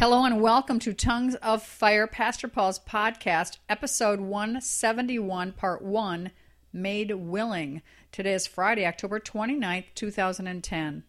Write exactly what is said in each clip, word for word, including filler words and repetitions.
Hello and welcome to Tongues of Fire, Pastor Paul's podcast, episode one seventy-one, part one, Made Willing. Today is Friday, October twenty-ninth, two thousand ten.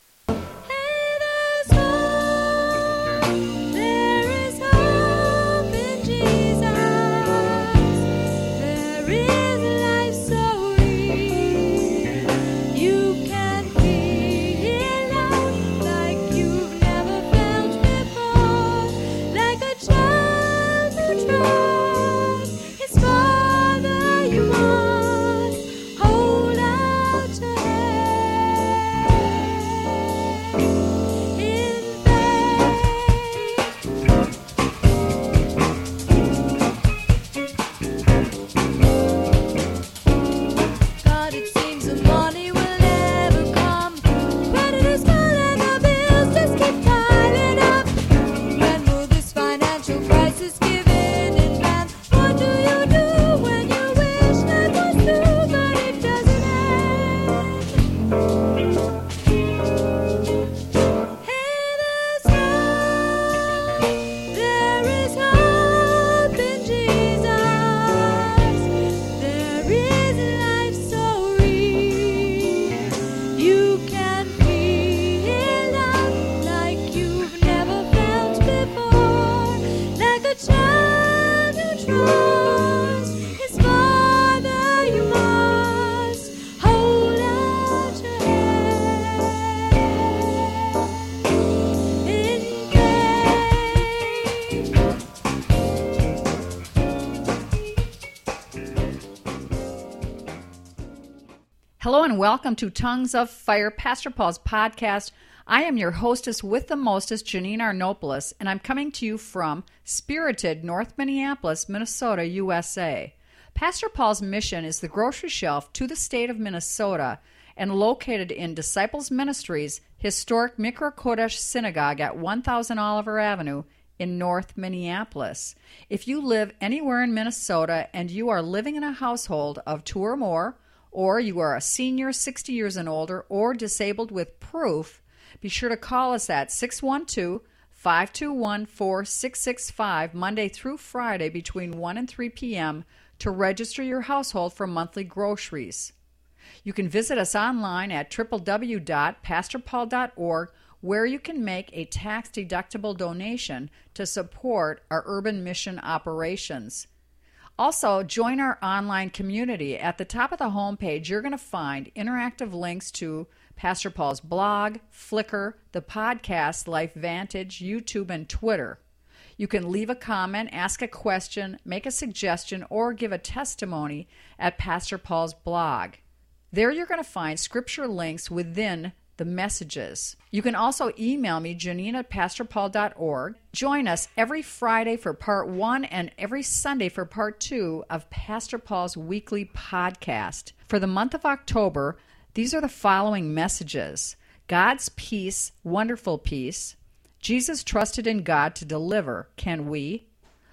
Hello and welcome to Tongues of Fire, Pastor Paul's podcast. I am your hostess with the mostest, Janine Arnopoulos, and I'm coming to you from spirited North Minneapolis, Minnesota, U S A. Pastor Paul's mission is the grocery shelf to the state of Minnesota and located in Disciples Ministries' historic Mikra Kodesh Synagogue at one thousand Oliver Avenue in North Minneapolis. If you live anywhere in Minnesota and you are living in a household of two or more, or you are a senior sixty years and older or disabled with proof, be sure to call us at six one two, five two one, four six six five Monday through Friday between one and three p.m. to register your household for monthly groceries. You can visit us online at w w w dot pastor paul dot org, where you can make a tax-deductible donation to support our urban mission operations. Also, join our online community. At the top of the homepage, you're going to find interactive links to Pastor Paul's blog, Flickr, the podcast, Life Vantage, YouTube, and Twitter. You can leave a comment, ask a question, make a suggestion, or give a testimony at Pastor Paul's blog. There you're going to find scripture links within the messages. You can also email me, Janine at pastor paul dot org. Join us every Friday for part one and every Sunday for part two of Pastor Paul's weekly podcast. For the month of October, these are the following messages: God's peace, wonderful peace; Jesus trusted in God to deliver, can we?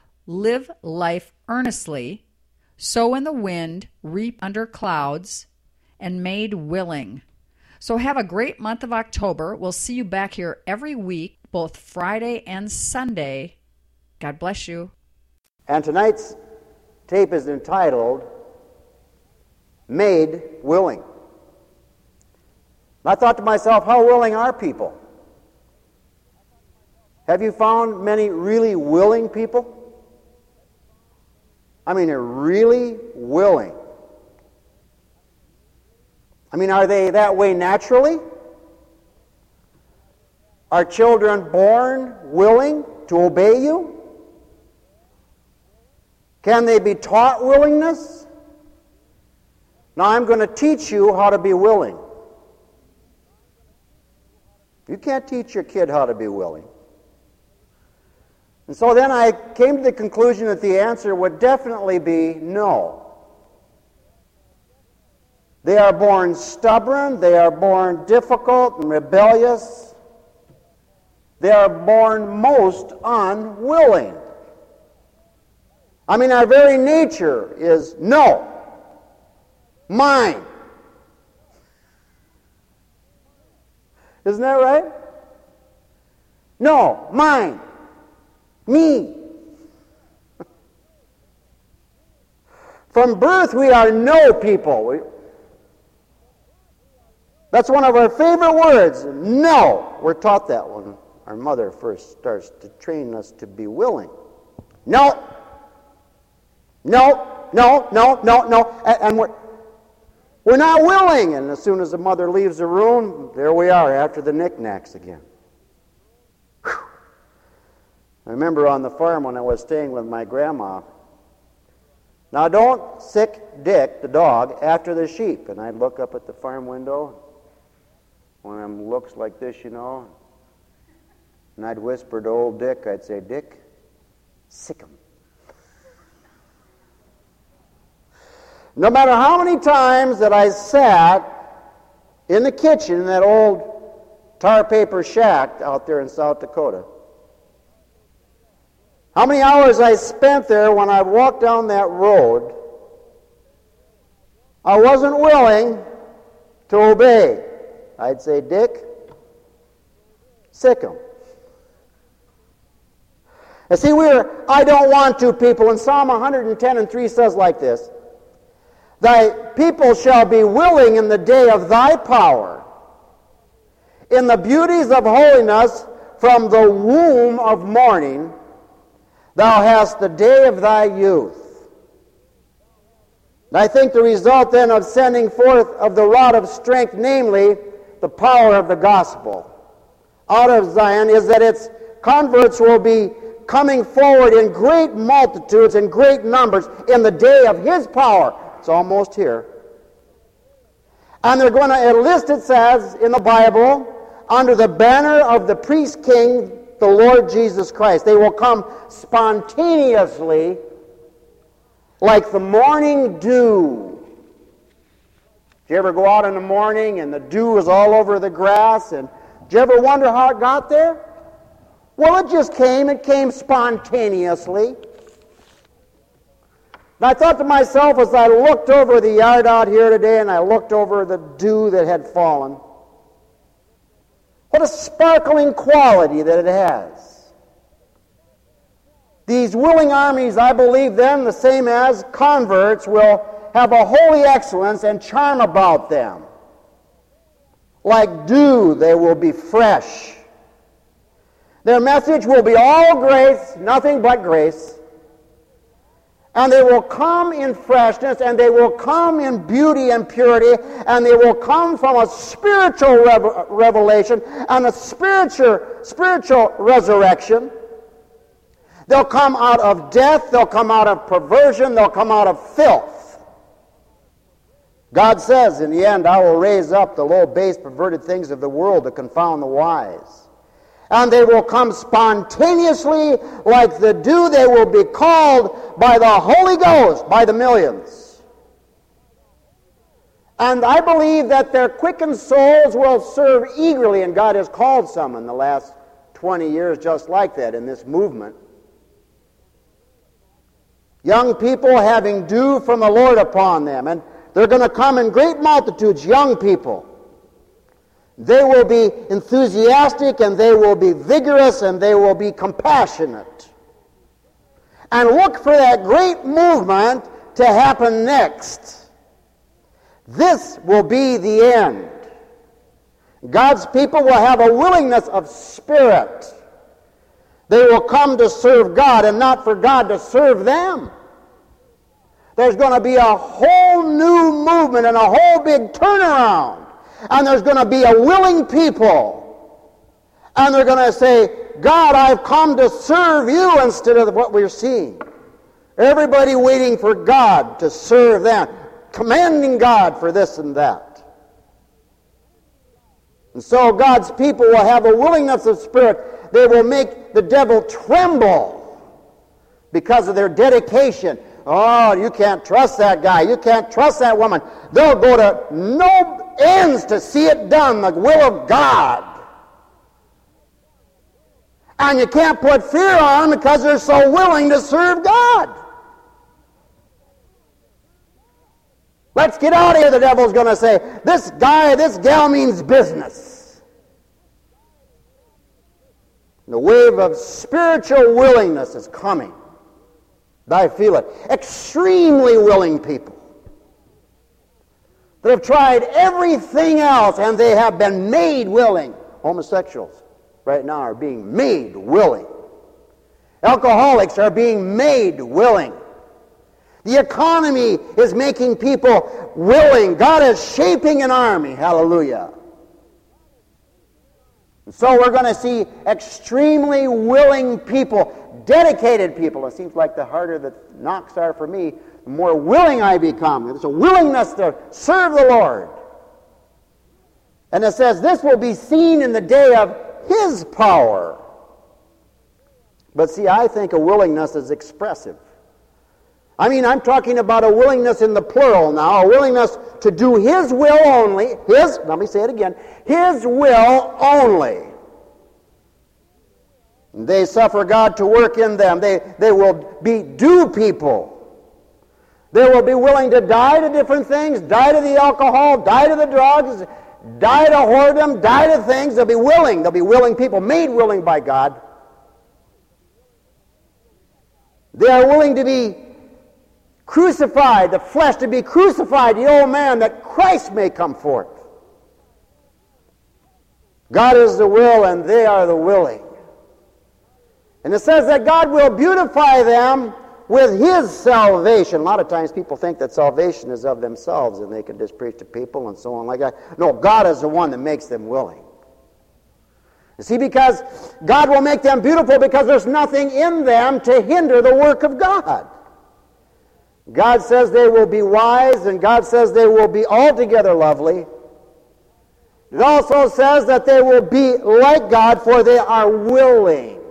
Live life earnestly; sow in the wind, reap under clouds; and made willing. So have a great month of October. We'll see you back here every week, both Friday and Sunday. God bless you. And tonight's tape is entitled, Made Willing. I thought to myself, how willing are people? Have you found many really willing people? I mean, they're really willing. I mean, are they that way naturally? Are children born willing to obey you? Can they be taught willingness? Now I'm going to teach you how to be willing. You can't teach your kid how to be willing. And so then I came to the conclusion that the answer would definitely be no. They are born stubborn, they are born difficult and rebellious. They are born most unwilling. I mean, our very nature is no, mine. Isn't that right? No, mine. Me. From birth, we are no people. We, that's one of our favorite words. No. We're taught that when our mother first starts to train us to be willing. No. No. No. No. No. No. And, and we're we're not willing. And as soon as the mother leaves the room, there we are after the knickknacks again. Whew. I remember on the farm when I was staying with my grandma. Now don't sick Dick, the dog, after the sheep. And I'd look up at the farm window. One of them looks like this, you know. And I'd whisper to old Dick, I'd say, Dick, sick him. No matter how many times that I sat in the kitchen in that old tar paper shack out there in South Dakota, how many hours I spent there when I walked down that road, I wasn't willing to obey. I'd say, Dick, sick him. And see, we're, I don't want to people. And Psalm one hundred ten and three says like this, Thy people shall be willing in the day of thy power, in the beauties of holiness from the womb of morning, thou hast the day of thy youth. And I think the result then of sending forth of the rod of strength, namely the power of the gospel, out of Zion, is that its converts will be coming forward in great multitudes and great numbers in the day of his power. It's almost here. And they're going to enlist, it says in the Bible, under the banner of the priest king, the Lord Jesus Christ. They will come spontaneously like the morning dew. Did you ever go out in the morning and the dew is all over the grass? And did you ever wonder how it got there? Well, it just came. It came spontaneously. And I thought to myself as I looked over the yard out here today and I looked over the dew that had fallen, what a sparkling quality that it has. These willing armies, I believe then, the same as converts, will have a holy excellence and charm about them. Like dew, they will be fresh. Their message will be all grace, nothing but grace. And they will come in freshness, and they will come in beauty and purity, and they will come from a spiritual rev- revelation and a spiritual, spiritual resurrection. They'll come out of death, they'll come out of perversion, they'll come out of filth. God says, in the end, I will raise up the low, base, perverted things of the world to confound the wise. And they will come spontaneously like the dew. They will be called by the Holy Ghost, by the millions. And I believe that their quickened souls will serve eagerly, and God has called some in the last twenty years just like that in this movement. Young people having dew from the Lord upon them, and they're going to come in great multitudes, young people. They will be enthusiastic, and they will be vigorous, and they will be compassionate. And look for that great movement to happen next. This will be the end. God's people will have a willingness of spirit. They will come to serve God and not for God to serve them. There's going to be a whole new movement and a whole big turnaround. And there's going to be a willing people. And they're going to say, God, I've come to serve you instead of what we're seeing. Everybody waiting for God to serve them, commanding God for this and that. And so God's people will have a willingness of spirit. They will make the devil tremble because of their dedication. Oh, you can't trust that guy. You can't trust that woman. They'll go to no ends to see it done, the will of God. And you can't put fear on them because they're so willing to serve God. Let's get out of here, the devil's going to say. This guy, this gal means business. The wave of spiritual willingness is coming. I feel it. Extremely willing people that have tried everything else and they have been made willing. Homosexuals right now are being made willing. Alcoholics are being made willing. The economy is making people willing. God is shaping an army. Hallelujah. So we're going to see extremely willing people, dedicated people. It seems like the harder the knocks are for me, the more willing I become. There's a willingness to serve the Lord. And it says this will be seen in the day of His power. But see, I think a willingness is expressive. I mean, I'm talking about a willingness in the plural now, a willingness to do His will only. His, let me say it again, His will only. They suffer God to work in them. They, they will be do people. They will be willing to die to different things, die to the alcohol, die to the drugs, die to whoredom, die to things. They'll be willing. They'll be willing people, made willing by God. They are willing to be crucified, the flesh to be crucified, the old man, that Christ may come forth. God is the will and they are the willing. And it says that God will beautify them with His salvation. A lot of times people think that salvation is of themselves and they can just preach to people and so on like that. No, God is the one that makes them willing. You see, because God will make them beautiful because there's nothing in them to hinder the work of God. God says they will be wise, and God says they will be altogether lovely. It also says that they will be like God, for they are willing.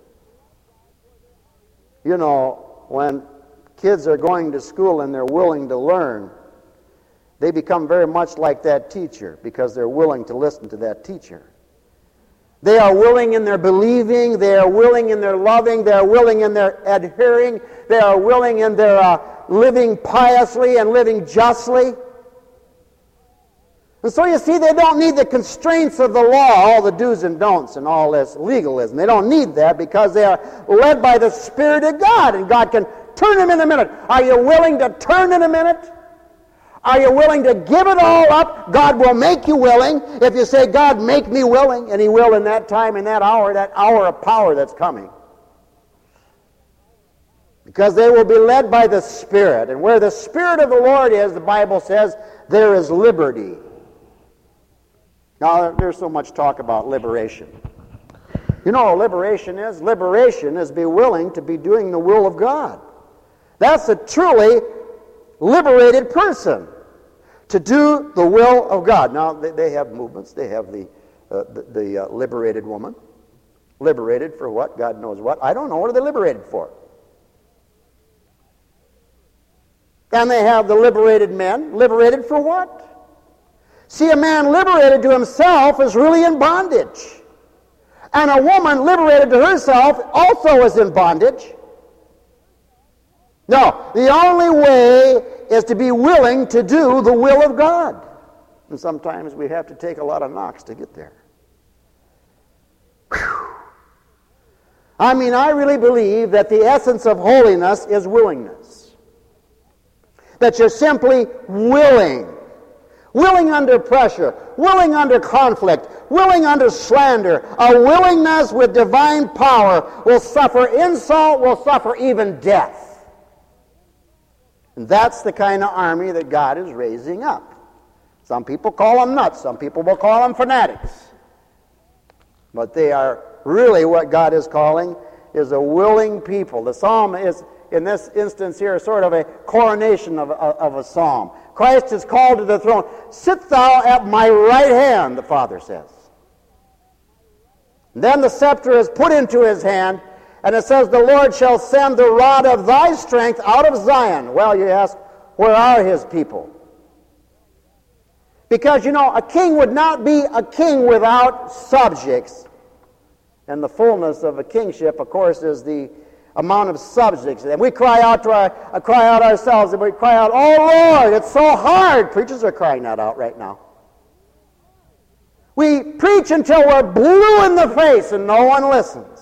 You know, when kids are going to school and they're willing to learn, they become very much like that teacher because they're willing to listen to that teacher. They are willing in their believing, they are willing in their loving, they are willing in their adhering, they are willing in their uh, living piously and living justly. And so you see, they don't need the constraints of the law, all the do's and don'ts and all this legalism. They don't need that because they are led by the Spirit of God, and God can turn them in a minute. Are you willing to turn in a minute? Are you willing to give it all up? God will make you willing. If you say, God, make me willing, and He will in that time, in that hour, that hour of power that's coming. Because they will be led by the Spirit. And where the Spirit of the Lord is, the Bible says, there is liberty. Now, there's so much talk about liberation. You know what liberation is? Liberation is be willing to be doing the will of God. That's a truly liberated person, to do the will of God. Now, they, they have movements. They have the, uh, the, the uh, liberated woman. Liberated for what? God knows what. I don't know. What are they liberated for? And they have the liberated men. Liberated for what? See, a man liberated to himself is really in bondage. And a woman liberated to herself also is in bondage. No, the only way is to be willing to do the will of God. And sometimes we have to take a lot of knocks to get there. Whew. I mean, I really believe that the essence of holiness is willingness. That you're simply willing. Willing under pressure, willing under conflict, willing under slander. A willingness with divine power will suffer insult, will suffer even death. And that's the kind of army that God is raising up. Some people call them nuts, some people will call them fanatics. But they are really what God is calling is a willing people. The psalm is, in this instance here, sort of a coronation of, of, of a psalm. Christ is called to the throne. Sit thou at my right hand, the Father says. And then the scepter is put into his hand, and it says, the Lord shall send the rod of thy strength out of Zion. Well, you ask, where are his people? Because, you know, a king would not be a king without subjects. And the fullness of a kingship, of course, is the amount of subjects. And we cry out to our, uh, cry out ourselves, and we cry out, oh Lord, it's so hard. Preachers are crying that out right now. We preach until we're blue in the face and no one listens.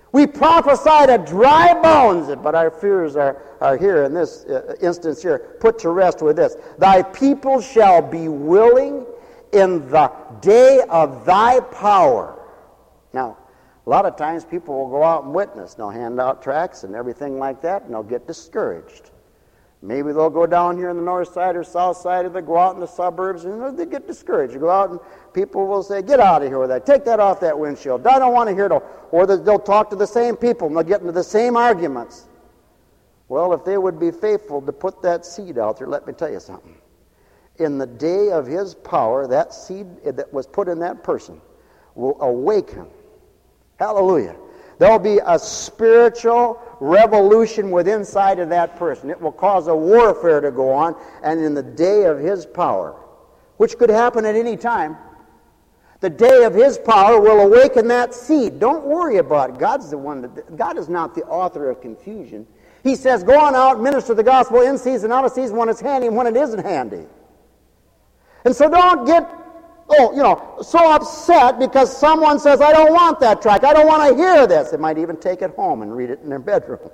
We prophesy to dry bones, but our fears are, are here in this uh, instance here, put to rest with this. Thy people shall be willing in the day of thy power. Now, a lot of times people will go out and witness. They'll hand out tracts and everything like that, and they'll get discouraged. Maybe they'll go down here on the north side or south side, or they go out in the suburbs, and they get discouraged. You go out and people will say, get out of here with that. Take that off that windshield. I don't want to hear it. Or they'll talk to the same people, and they'll get into the same arguments. Well, if they would be faithful to put that seed out there, let me tell you something. In the day of his power, that seed that was put in that person will awaken. Hallelujah. There will be a spiritual revolution within inside of that person. It will cause a warfare to go on, and in the day of his power, which could happen at any time, the day of his power will awaken that seed. Don't worry about it. God's the one that, God is not the author of confusion. He says, go on out, minister the gospel in season, out of season, when it's handy and when it isn't handy. And so don't get Oh, you know, so upset because someone says, I don't want that tract. I don't want to hear this. They might even take it home and read it in their bedroom.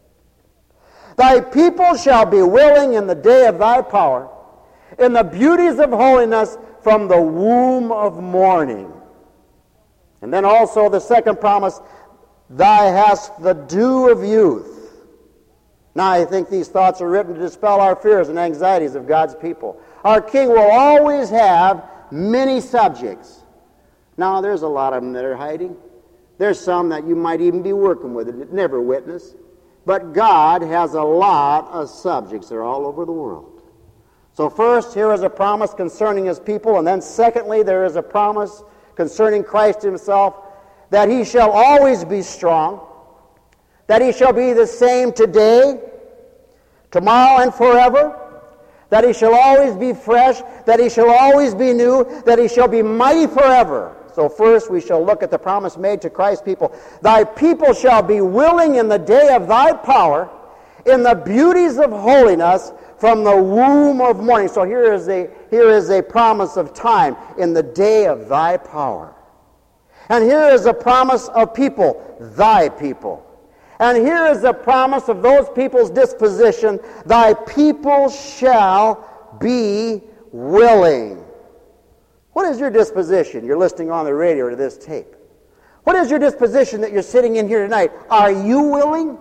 Thy people shall be willing in the day of thy power, in the beauties of holiness from the womb of morning. And then also the second promise, thou hast the dew of youth. Now I think these thoughts are written to dispel our fears and anxieties of God's people. Our King will always have many subjects. Now, there's a lot of them that are hiding. There's some that you might even be working with and never witness. But God has a lot of subjects. They're all over the world. So first, here is a promise concerning his people. And then secondly, there is a promise concerning Christ himself, that he shall always be strong, that he shall be the same today, tomorrow, and forever, that he shall always be fresh, that he shall always be new, that he shall be mighty forever. So first we shall look at the promise made to Christ's people. Thy people shall be willing in the day of thy power, in the beauties of holiness from the womb of morning. So here is a, here is a promise of time, in the day of thy power. And here is a promise of people, thy people. And here is the promise of those people's disposition, thy people shall be willing. What is your disposition? You're listening on the radio to this tape. What is your disposition that you're sitting in here tonight? Are you willing?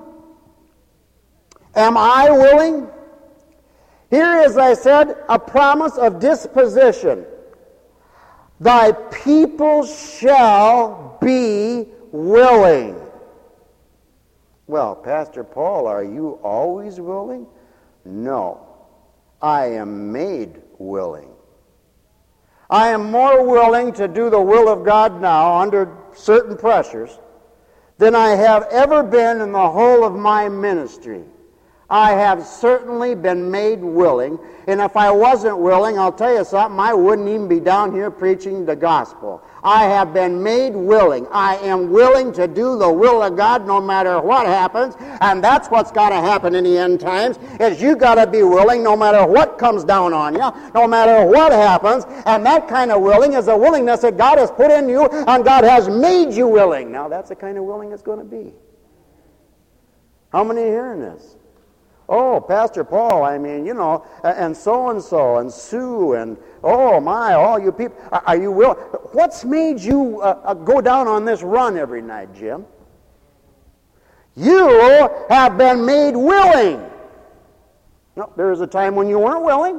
Am I willing? Here is, I said, a promise of disposition. Thy people shall be willing. Well, Pastor Paul, are you always willing? No. I am made willing. I am more willing to do the will of God now under certain pressures than I have ever been in the whole of my ministry. I have certainly been made willing, and if I wasn't willing, I'll tell you something, I wouldn't even be down here preaching the gospel. I have been made willing. I am willing to do the will of God no matter what happens, and that's what's got to happen in the end times, is you got to be willing no matter what comes down on you, no matter what happens, and that kind of willing is a willingness that God has put in you, and God has made you willing. Now, that's the kind of willing it's going to be. How many are hearing this? Oh, Pastor Paul, I mean, you know, and so-and-so, and Sue, and oh my, all you people, are you willing? What's made you uh, go down on this run every night, Jim? You have been made willing. No, there was a time when you weren't willing.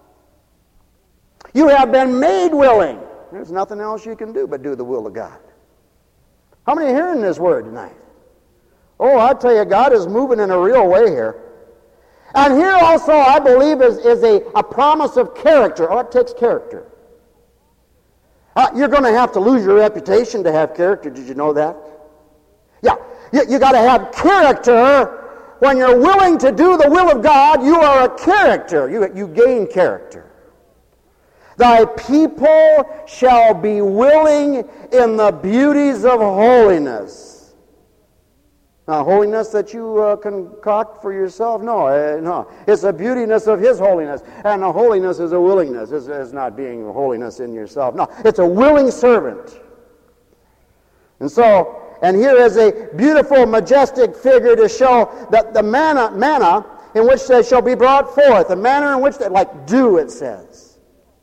You have been made willing. There's nothing else you can do but do the will of God. How many are hearing this word tonight? Oh, I tell you, God is moving in a real way here. And here also, I believe, is, is a, a promise of character. Oh, it takes character. Uh, you're going to have to lose your reputation to have character. Did you know that? Yeah, you, you got to have character. When you're willing to do the will of God, you are a character. You, you gain character. Thy people shall be willing in the beauties of holiness. Now, holiness that you uh, concoct for yourself? No, uh, no. It's the beautiness of His holiness. And the holiness is a willingness. It's, it's not being holiness in yourself. No, it's a willing servant. And so, And here is a beautiful, majestic figure to show that the manna, manna in which they shall be brought forth, a manner in which they, like dew, it says.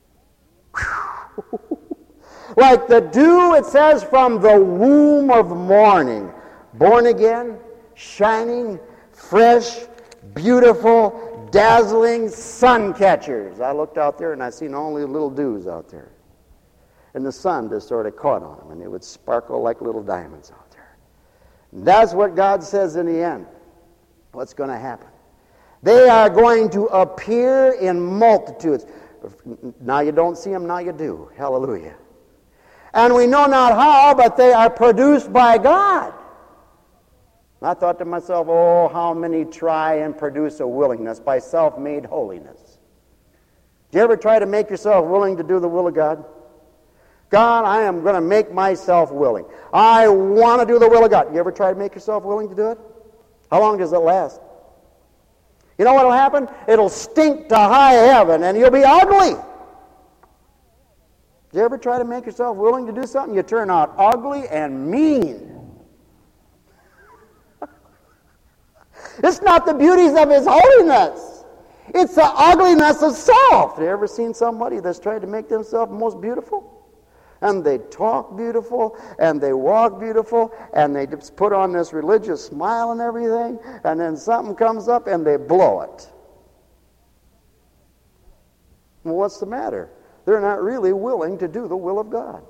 Like the dew, it says, from the womb of morning. Born again, shining, fresh, beautiful, dazzling sun catchers. I looked out there and I seen only little dews out there. And the sun just sort of caught on them, and they would sparkle like little diamonds out there. And that's what God says in the end. What's going to happen? They are going to appear in multitudes. Now you don't see them, now you do. Hallelujah. And we know not how, but they are produced by God. I thought to myself, oh, how many try and produce a willingness by self-made holiness. Do you ever try to make yourself willing to do the will of God? God, I am going to make myself willing. I want to do the will of God. You ever try to make yourself willing to do it? How long does it last? You know what will happen? It'll stink to high heaven and you'll be ugly. Do you ever try to make yourself willing to do something? You turn out ugly and mean. It's not the beauties of His holiness. It's the ugliness of self. Have you ever seen somebody that's tried to make themselves most beautiful? And they talk beautiful, and they walk beautiful, and they just put on this religious smile and everything, and then something comes up and they blow it. Well, what's the matter? They're not really willing to do the will of God.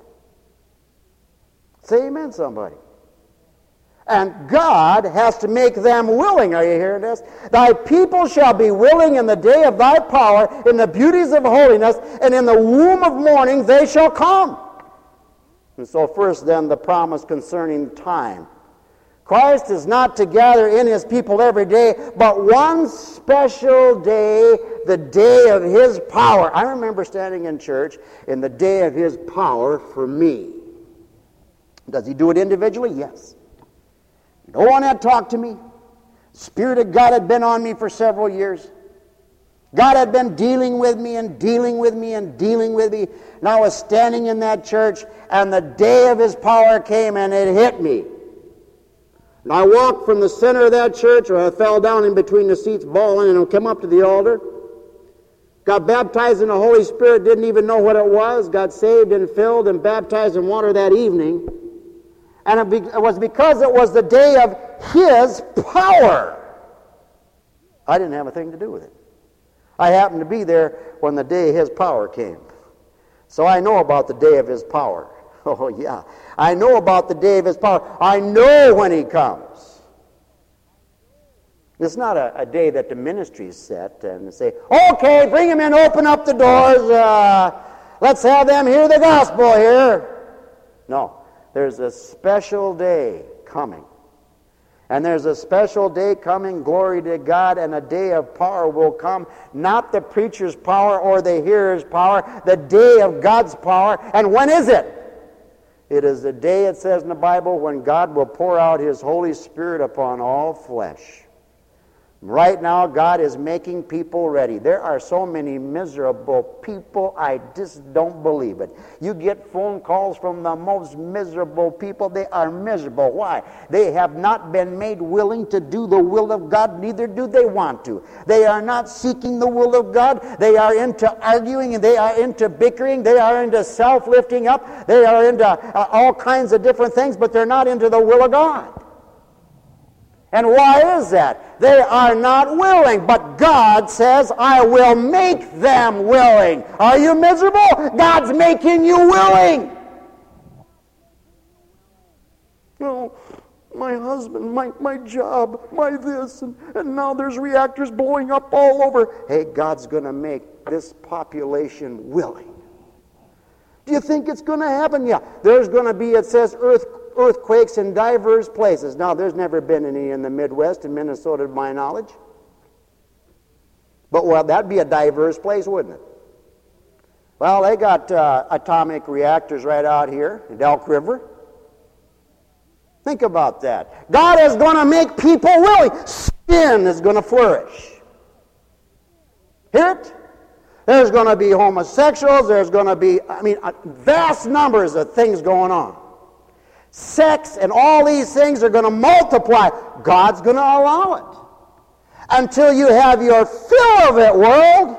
Say amen, somebody. And God has to make them willing. Are you hearing this? Thy people shall be willing in the day of thy power, in the beauties of holiness, and in the womb of morning they shall come. And so first then the promise concerning time. Christ is not to gather in His people every day, but one special day, the day of His power. I remember standing in church in the day of His power for me. Does He do it individually? Yes. No one had talked to me. The Spirit of God had been on me for several years. God had been dealing with me and dealing with me and dealing with me. And I was standing in that church, and the day of His power came, and it hit me. And I walked from the center of that church, or I fell down in between the seats bawling, and I came up to the altar. Got baptized in the Holy Spirit, didn't even know what it was. Got saved and filled and baptized in water that evening. And it, be, it was because it was the day of His power. I didn't have a thing to do with it. I happened to be there when the day of His power came. So I know about the day of His power. Oh, yeah. I know about the day of His power. I know when He comes. It's not a, a day that the ministries set and say, okay, bring Him in, open up the doors, uh, let's have them hear the gospel here. No. There's a special day coming. And there's a special day coming, glory to God, and a day of power will come. Not the preacher's power or the hearer's power, the day of God's power. And when is it? It is the day, it says in the Bible, when God will pour out His Holy Spirit upon all flesh. Right now, God is making people ready. There are so many miserable people, I just don't believe it. You get phone calls from the most miserable people. They are miserable. Why? They have not been made willing to do the will of God, neither do they want to. They are not seeking the will of God. They are into arguing, and they are into bickering. They are into self-lifting up. They are into uh, all kinds of different things, but they're not into the will of God. And why is that? They are not willing, but God says, I will make them willing. Are you miserable? God's making you willing. No, my husband, my, my job, my this, and, and now there's reactors blowing up all over. Hey, God's going to make this population willing. Do you think it's going to happen? Yeah. There's going to be, it says, earth. earthquakes in diverse places. Now, there's never been any in the Midwest and Minnesota, to my knowledge. But, well, that'd be a diverse place, wouldn't it? Well, they got uh, atomic reactors right out here in Elk River. Think about that. God is going to make people willing. Sin is going to flourish. Hear it? There's going to be homosexuals. There's going to be, I mean, vast numbers of things going on. sex, and all these things are going to multiply. God's going to allow it. Until you have your fill of it, world.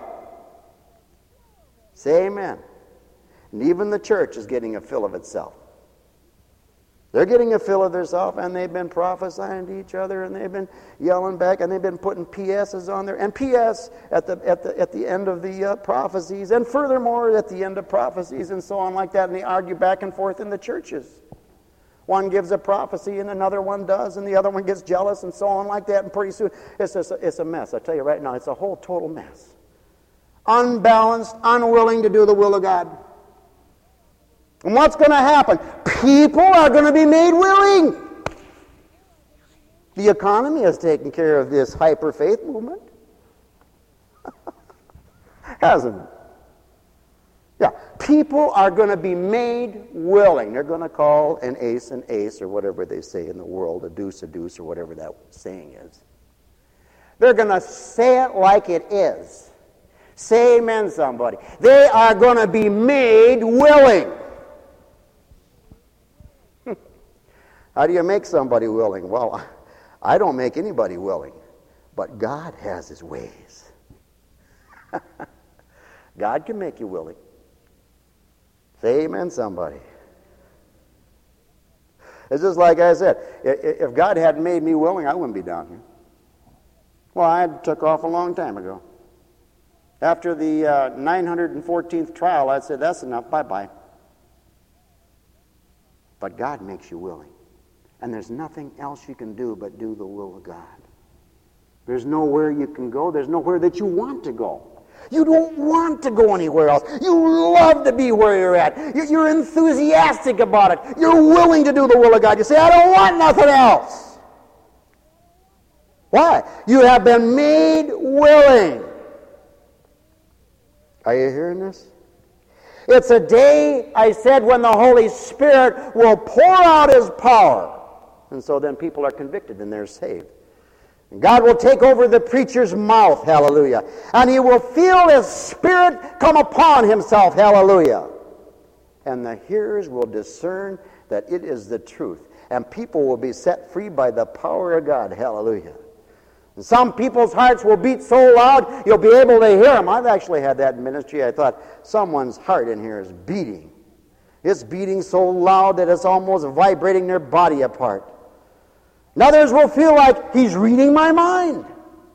Say amen. And even the church is getting a fill of itself. They're getting a fill of themselves, and they've been prophesying to each other, and they've been yelling back, and they've been putting P S's on there, and P S at the at the at the end of the uh, prophecies, and furthermore at the end of prophecies, and so on like that, and they argue back and forth in the churches. One gives a prophecy, and another one does, and the other one gets jealous, and so on like that, and pretty soon it's just a, it's a mess. I tell you right now, it's a whole total mess. Unbalanced, unwilling to do the will of God. And what's going to happen? People are going to be made willing. The economy has taken care of this hyper-faith movement. Hasn't it? Yeah. People are going to be made willing. They're going to call an ace an ace, or whatever they say in the world, a deuce a deuce, or whatever that saying is. They're going to say it like it is. Say amen, somebody. They are going to be made willing. How do you make somebody willing? Well, I don't make anybody willing, but God has His ways. God can make you willing. Say amen, somebody. It's just like I said, if God hadn't made me willing, I wouldn't be down here. Well, I took off a long time ago. After the uh, nine hundred fourteenth trial, I said, that's enough, bye-bye. But God makes you willing. And there's nothing else you can do but do the will of God. There's nowhere you can go. There's nowhere that you want to go. You don't want to go anywhere else. You love to be where you're at. You're enthusiastic about it. You're willing to do the will of God. You say, I don't want nothing else. Why? You have been made willing. Are you hearing this? It's a day, I said, when the Holy Spirit will pour out His power. And so then people are convicted and they're saved. And God will take over the preacher's mouth, hallelujah. And he will feel His Spirit come upon himself, hallelujah. And the hearers will discern that it is the truth. And people will be set free by the power of God, hallelujah. And some people's hearts will beat so loud, you'll be able to hear them. I've actually had that in ministry. I thought, someone's heart in here is beating. It's beating so loud that it's almost vibrating their body apart. And others will feel like He's reading my mind.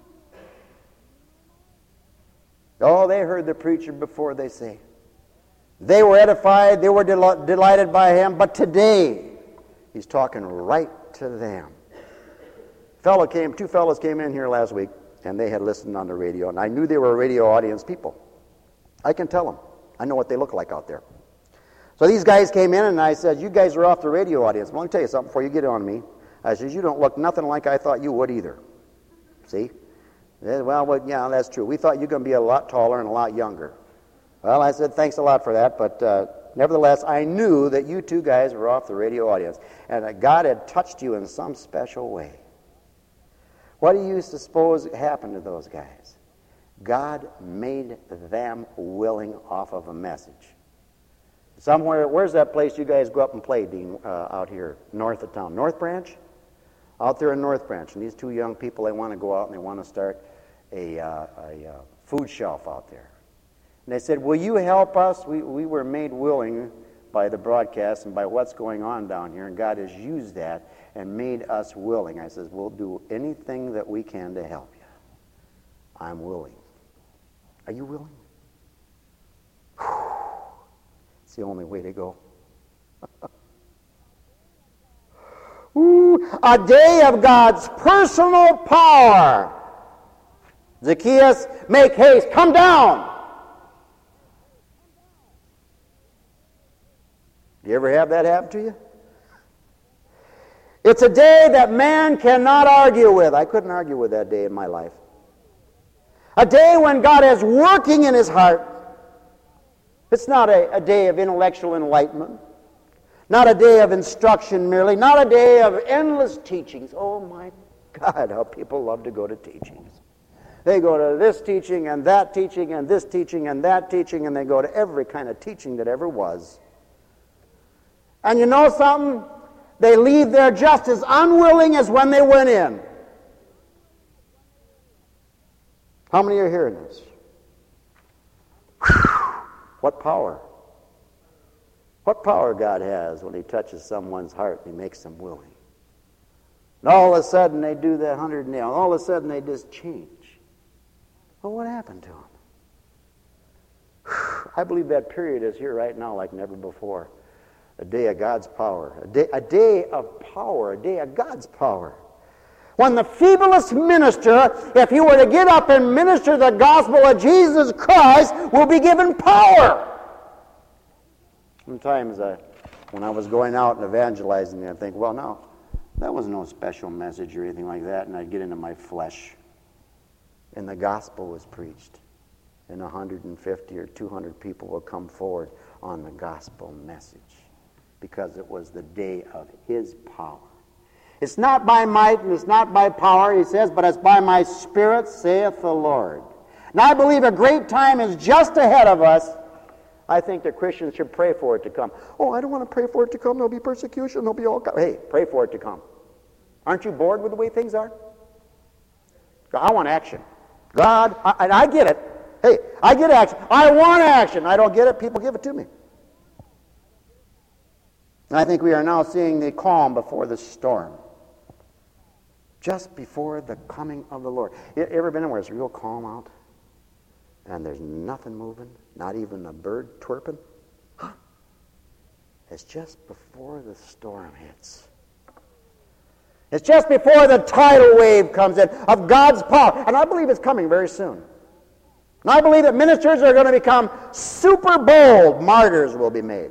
Oh, they heard the preacher before they say. They were edified, they were del- delighted by him, but today He's talking right to them. Fellow came, two fellows came in here last week, and they had listened on the radio, and I knew they were radio audience people. I can tell them. I know what they look like out there. So these guys came in, and I said, you guys are off the radio audience. Well, let me tell you something before you get on me. I said, you don't look nothing like I thought you would either. See? Said, well, well, yeah, that's true. We thought you were going to be a lot taller and a lot younger. Well, I said, thanks a lot for that, but uh, nevertheless, I knew that you two guys were off the radio audience, and that God had touched you in some special way. What do you suppose happened to those guys? God made them willing off of a message. Somewhere, where's that place you guys go up and play, Dean, uh, out here, north of town? North Branch? Out there in North Branch. And these two young people, they want to go out and they want to start a, uh, a uh, food shelf out there. And they said, will you help us? We, we were made willing by the broadcast and by what's going on down here, and God has used that and made us willing. I says, we'll do anything that we can to help you. I'm willing. Are you willing? Whew. It's the only way to go. Ooh, a day of God's personal power. Zacchaeus, make haste, come down. Do you ever have that happen to you? It's a day that man cannot argue with. I couldn't argue with that day in my life. A day when God is working in his heart. It's not a, a day of intellectual enlightenment. Not a day of instruction merely. Not a day of endless teachings. Oh my God, how people love to go to teachings. They go to this teaching and that teaching and this teaching and that teaching, and they go to every kind of teaching that ever was. And you know something? They leave there just as unwilling as when they went in. How many are hearing this? What power. What power God has when He touches someone's heart and He makes them willing. And all of a sudden they do that hundred nail. All of a sudden they just change. Well, what happened to them? I believe that period is here right now like never before. A day of God's power. A day, a day of power. A day of God's power. When the feeblest minister, if he were to get up and minister the gospel of Jesus Christ, will be given power. Sometimes I, when I was going out and evangelizing, I'd think, well, no, that was no special message or anything like that, and I'd get into my flesh. And the gospel was preached. And one hundred fifty or two hundred people will come forward on the gospel message because it was the day of His power. It's not by might and it's not by power, He says, but it's by my Spirit, saith the Lord. And I believe a great time is just ahead of us. I think that Christians should pray for it to come. Oh, I don't want to pray for it to come. There'll be persecution. There'll be all... Hey, pray for it to come. Aren't you bored with the way things are? I want action. God, I, and I get it. Hey, I get action. I want action. I don't get it. People give it to me. And I think we are now seeing the calm before the storm. Just before the coming of the Lord. You ever been anywhere it's real calm out? And there's nothing moving? Not even a bird twerping? Huh. It's just before the storm hits. It's just before the tidal wave comes in of God's power. And I believe it's coming very soon. And I believe that ministers are going to become super bold. Martyrs will be made.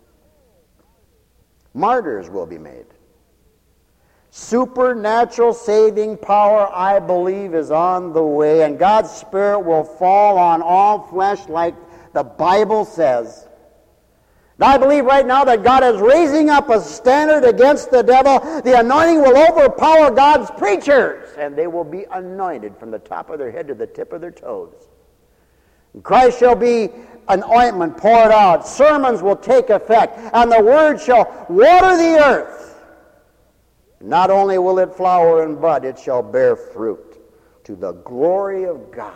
Martyrs will be made. Supernatural saving power, I believe, is on the way, and God's Spirit will fall on all flesh like the Bible says. And I believe right now that God is raising up a standard against the devil. The anointing will overpower God's preachers, and they will be anointed from the top of their head to the tip of their toes. And Christ shall be an ointment poured out. Sermons will take effect, and the word shall water the earth. Not only will it flower and bud, it shall bear fruit to the glory of God.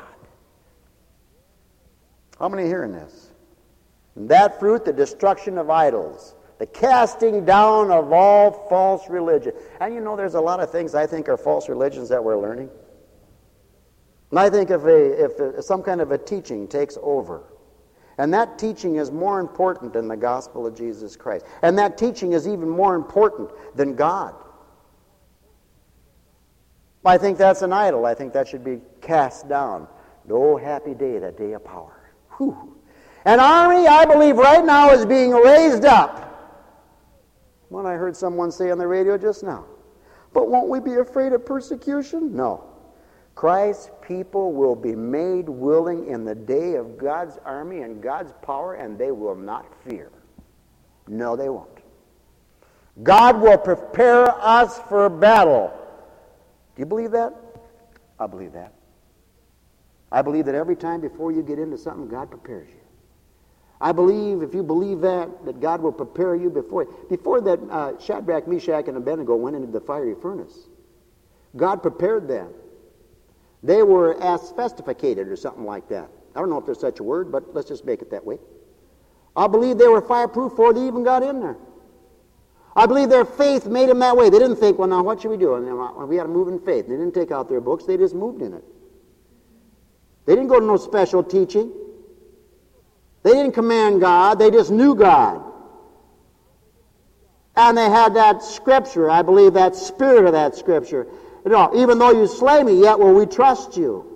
How many are hearing this? And that fruit, the destruction of idols, the casting down of all false religion. And you know, there's a lot of things I think are false religions that we're learning. And I think if, a, if a, some kind of a teaching takes over, and that teaching is more important than the gospel of Jesus Christ, and that teaching is even more important than God, I think that's an idol. I think that should be cast down. Oh, happy day, that day of power. Whew. An army, I believe, right now is being raised up. What I heard someone say on the radio just now. But won't we be afraid of persecution? No. Christ's people will be made willing in the day of God's army and God's power, and they will not fear. No, they won't. God will prepare us for battle. Do you believe that? I believe that. I believe that every time before you get into something, God prepares you. I believe, if you believe that, that God will prepare you before before that uh, Shadrach, Meshach, and Abednego went into the fiery furnace. God prepared them. They were asphesticated or something like that. I don't know if there's such a word, but let's just make it that way. I believe they were fireproof before they even got in there. I believe their faith made them that way. They didn't think, well, now what should we do? And we got to move in faith. They didn't take out their books. They just moved in it. They didn't go to no special teaching. They didn't command God. They just knew God. And they had that scripture. I believe that spirit of that scripture. You know, even though you slay me, yet will we trust you.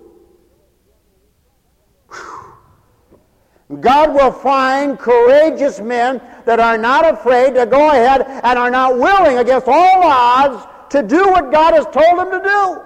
God will find courageous men that are not afraid to go ahead and are not willing against all odds to do what God has told them to do.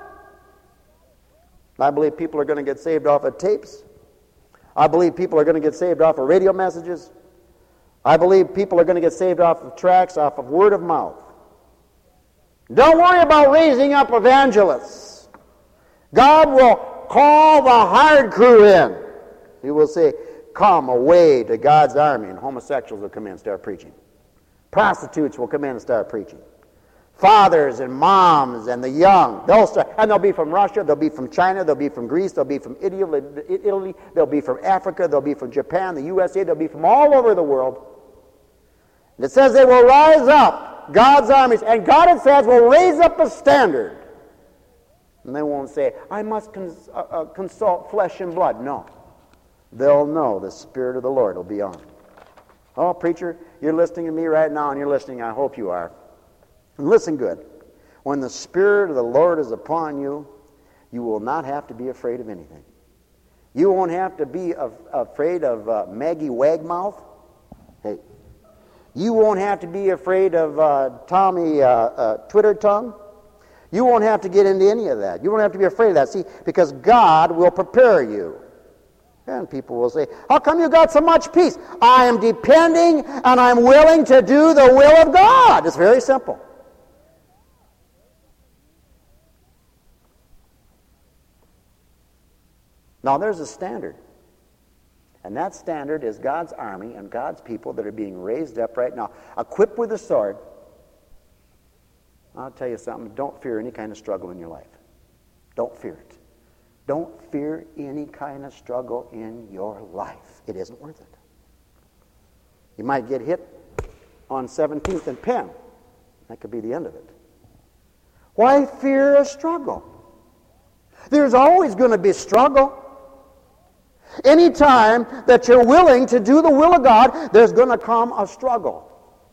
I believe people are going to get saved off of tapes. I believe people are going to get saved off of radio messages. I believe people are going to get saved off of tracts, off of word of mouth. Don't worry about raising up evangelists. God will call the hard crew in. He will say, come away to God's army, and homosexuals will come in and start preaching. Prostitutes will come in and start preaching. Fathers and moms and the young, they'll start, and they'll be from Russia, they'll be from China, they'll be from Greece, they'll be from Italy, they'll be from Africa, they'll be from Japan, the U S A, they'll be from all over the world. And it says they will rise up, God's armies, and God, it says, will raise up a standard. And they won't say, I must cons- uh, uh, consult flesh and blood. No. They'll know the Spirit of the Lord will be on. Oh, preacher, you're listening to me right now, and you're listening, I hope you are. And listen good. When the Spirit of the Lord is upon you, you will not have to be afraid of anything. You won't have to be af- afraid of uh, Maggie Wagmouth. Hey. You won't have to be afraid of uh, Tommy uh, uh, Twitter Tongue. You won't have to get into any of that. You won't have to be afraid of that. See, because God will prepare you. And people will say, how come you got so much peace? I am depending and I'm willing to do the will of God. It's very simple. Now, there's a standard. And that standard is God's army and God's people that are being raised up right now, equipped with a sword. I'll tell you something, don't fear any kind of struggle in your life. Don't fear it. Don't fear any kind of struggle in your life. It isn't worth it. You might get hit on seventeenth and Penn. That could be the end of it. Why fear a struggle? There's always going to be struggle. Anytime that you're willing to do the will of God, there's going to come a struggle.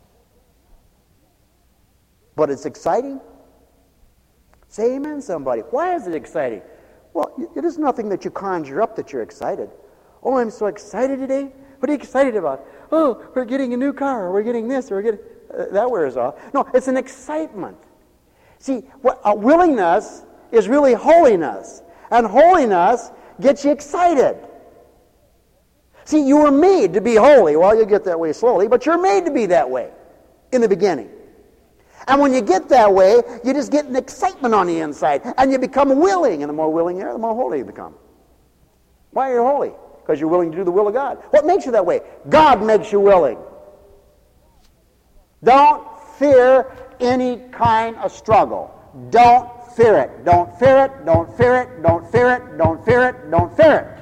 But it's exciting. Say amen, somebody. Why is it exciting? Well, it is nothing that you conjure up that you're excited. Oh, I'm so excited today. What are you excited about? Oh, we're getting a new car, or we're getting this, or we're getting... Uh, that wears off. No, it's an excitement. See, what, a willingness is really holiness. And holiness gets you excited. See, you were made to be holy. Well, you get that way slowly, but you're made to be that way in the beginning. And when you get that way, you just get an excitement on the inside, and you become willing. And the more willing you are, the more holy you become. Why are you holy? Because you're willing to do the will of God. What makes you that way? God makes you willing. Don't fear any kind of struggle. Don't fear it. Don't fear it. Don't fear it. Don't fear it. Don't fear it. Don't fear it.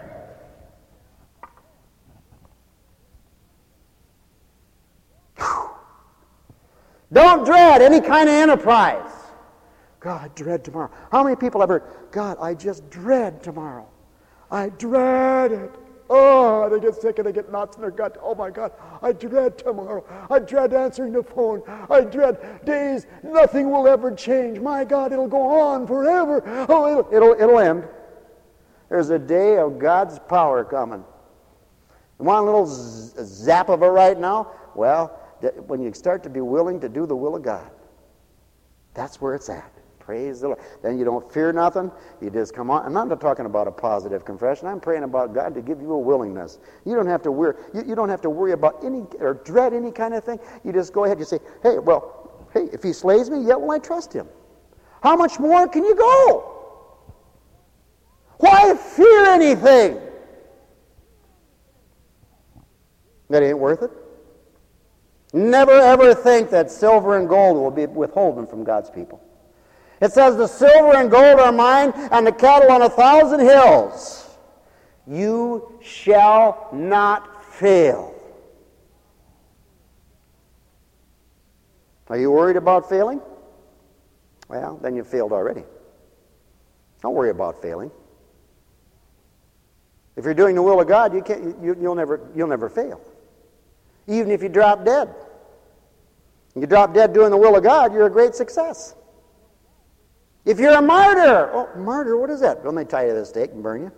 Don't dread any kind of enterprise. God, dread tomorrow. How many people have heard, God, I just dread tomorrow. I dread it. Oh, they get sick and they get knots in their gut. Oh, my God, I dread tomorrow. I dread answering the phone. I dread days. Nothing will ever change. My God, it'll go on forever. Oh, it'll, it'll, it'll end. There's a day of God's power coming. You want a little z- zap of it right now? Well, when you start to be willing to do the will of God, that's where it's at. Praise the Lord. Then you don't fear nothing. You just come on. I'm not talking about a positive confession. I'm praying about God to give you a willingness. You don't have to worry. You, you don't have to worry about any or dread any kind of thing. You just go ahead. You say, "Hey, well, hey, if He slays me, yet will I trust Him." How much more can you go? Why fear anything? That ain't worth it. Never ever think that silver and gold will be withholden from God's people. It says, the silver and gold are mine, and the cattle on a thousand hills. You shall not fail. Are you worried about failing? Well, then you've failed already. Don't worry about failing. If you're doing the will of God, you can't, you, you'll never, you'll never fail. Even if you drop dead. You drop dead doing the will of God, you're a great success. If you're a martyr, oh, martyr, what is that? Don't they tie you to the stake and burn you?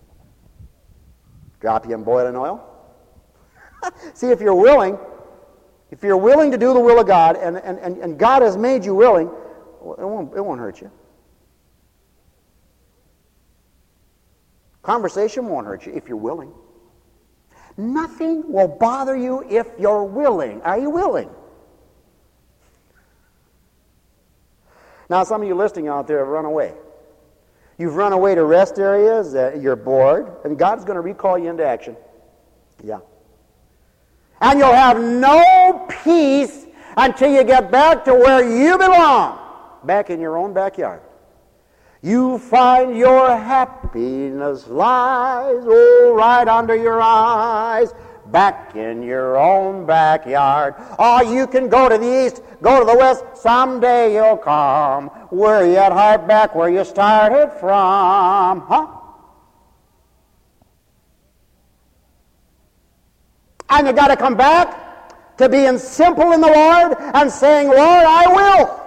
Drop you in boiling oil? See, if you're willing, if you're willing to do the will of God, and, and, and, and God has made you willing, well, it won't, it won't hurt you. Conversation won't hurt you if you're willing. Nothing will bother you if you're willing. Are you willing? Now, some of you listening out there have run away. You've run away to rest areas, uh, you're bored, and God's going to recall you into action. Yeah. And you'll have no peace until you get back to where you belong, back in your own backyard. You find your happiness lies, oh, right under your eyes, back in your own backyard. Oh, you can go to the east, go to the west, someday you'll come where you at heart, back where you started from. Huh? And you got to come back to being simple in the Lord and saying, Lord, I will.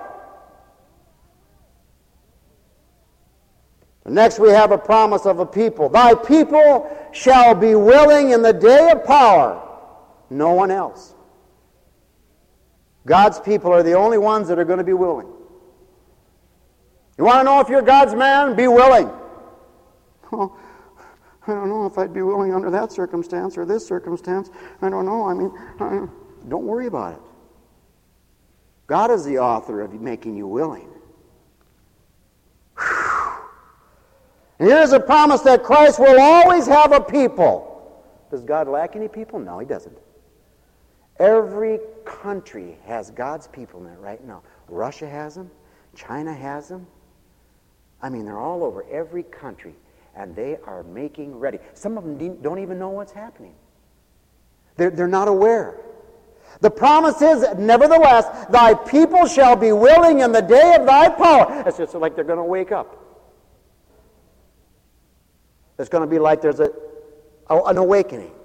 Next we have a promise of a people. Thy people shall be willing in the day of power. No one else. God's people are the only ones that are going to be willing. You want to know if you're God's man? Be willing. Oh, I don't know if I'd be willing under that circumstance or this circumstance. I don't know. I mean, I, don't worry about it. God is the author of making you willing. And here's a promise that Christ will always have a people. Does God lack any people? No, He doesn't. Every country has God's people in it right now. Russia has them. China has them. I mean, they're all over every country, and they are making ready. Some of them don't even know what's happening. They're, they're not aware. The promise is, nevertheless, thy people shall be willing in the day of thy power. It's just like they're going to wake up. It's going to be like there's a, a, an awakening.